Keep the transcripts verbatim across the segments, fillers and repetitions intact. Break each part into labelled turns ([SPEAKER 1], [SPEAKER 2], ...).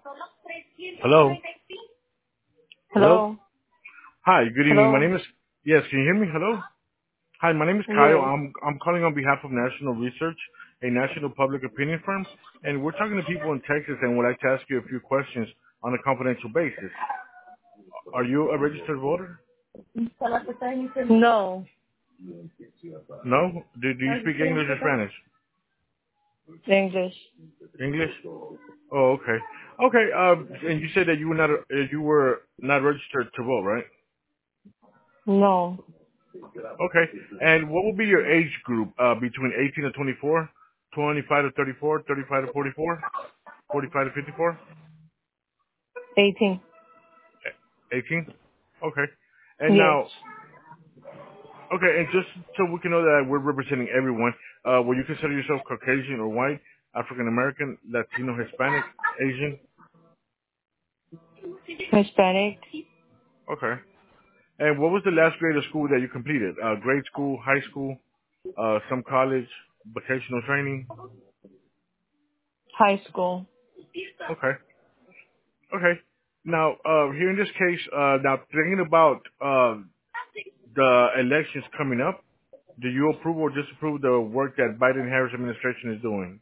[SPEAKER 1] Hello? Hello?
[SPEAKER 2] Hello.
[SPEAKER 1] Hi, good evening. My
[SPEAKER 2] Hello.
[SPEAKER 1] name is... Yes, can you hear me? Hello? Hi, my name is Kyle.
[SPEAKER 2] Yes.
[SPEAKER 1] I'm I'm calling on behalf of National Research, a national public opinion firm, and we're talking to people in Texas and would like to ask you a few questions on a confidential basis. Are you a registered voter?
[SPEAKER 2] No.
[SPEAKER 1] No? Do, do you speak English or Spanish?
[SPEAKER 2] English.
[SPEAKER 1] English? Oh, okay. Okay, um, and you said that you were not a, uh, you were not registered to vote, right?
[SPEAKER 2] No.
[SPEAKER 1] Okay. And what will be your age group uh, between eighteen to twenty-four, twenty-five to thirty-four, thirty-five to forty-four, forty-five to fifty-four,
[SPEAKER 2] eighteen.
[SPEAKER 1] eighteen? Okay. And
[SPEAKER 2] Yes.
[SPEAKER 1] now, okay, and just so we can know that we're representing everyone, uh, will you consider yourself Caucasian or white, African American, Latino, Hispanic, Asian?
[SPEAKER 2] Hispanic.
[SPEAKER 1] Okay. And what was the last grade of school that you completed? Uh, grade school, high school, uh, some college, vocational training?
[SPEAKER 2] High school.
[SPEAKER 1] Okay. Okay. Now, uh, here in this case, uh, now thinking about uh, the elections coming up, do you approve or disapprove the work that Biden-Harris administration is doing?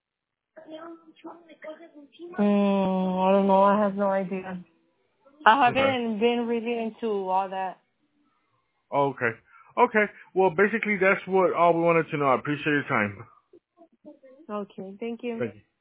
[SPEAKER 2] Mm, I don't know. I have no idea. I
[SPEAKER 1] Okay.
[SPEAKER 2] haven't been really into all that.
[SPEAKER 1] Okay. Okay. Well, basically, that's what all we wanted to know. I appreciate your time.
[SPEAKER 2] Okay. Thank you.
[SPEAKER 1] Thank you.